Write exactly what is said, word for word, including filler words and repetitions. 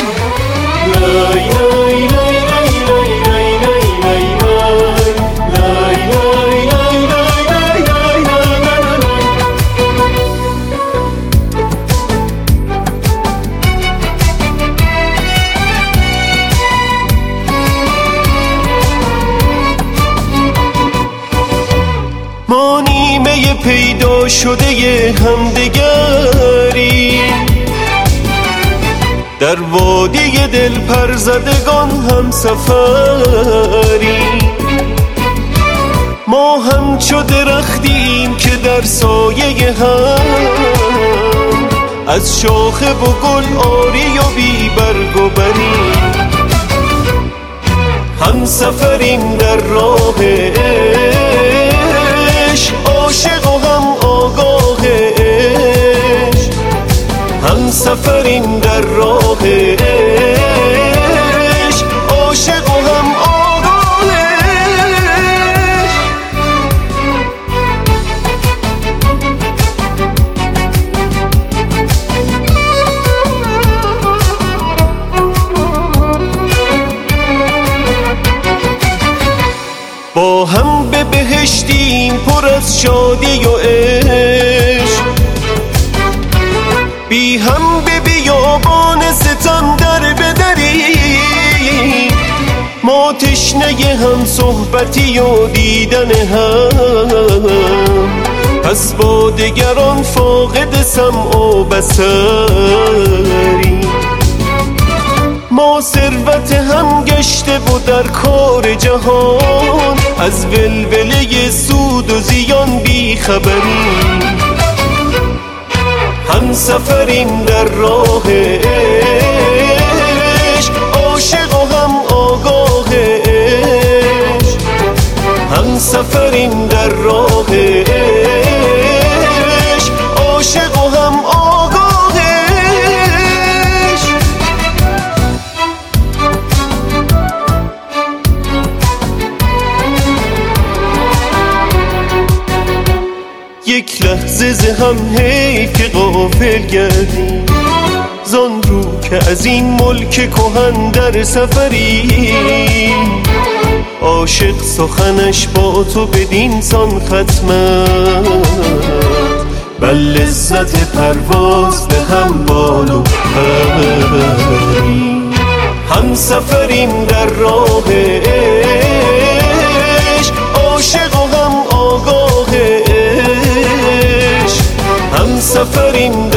ما نیمه پیدا شده همدیگری، در وادی دل پر زدگان هم سفری. ما همچو درختیم که در سایه هم، از شاخه و گل آری و بی برگ و بری. هم سفریم در راه عشق، عاشق و هم آگاه عشق. هم سفریم در راه عشق، عاشق و هم آگاه عشق. با هم به بهشتیم پر از شادی و عشق، بی هم به بیابان ستم در بدریم. ما تشنه هم صحبتی و دیدن هم، پس با دگران فاقد سمع و بصری. ما ثروت هم گشته و در کار جهان، از ولوله سود و زیان بی خبریم. هم سفریم در راه عشق، عاشق و هم آگاه عشق. هم سفریم در راه عشق، عاشق و هم آگاه عشق. یک لحظه ز هم حیف که غافل گردیم، زان رو که از این ملک کهن در سفریم. عاشق سخنش با تو بدین سان ختمت، بر لذت پرواز به هم بال و پریم. هم سفریم در راه عشق، عاشق و هم آگاه عشق. هم سفریم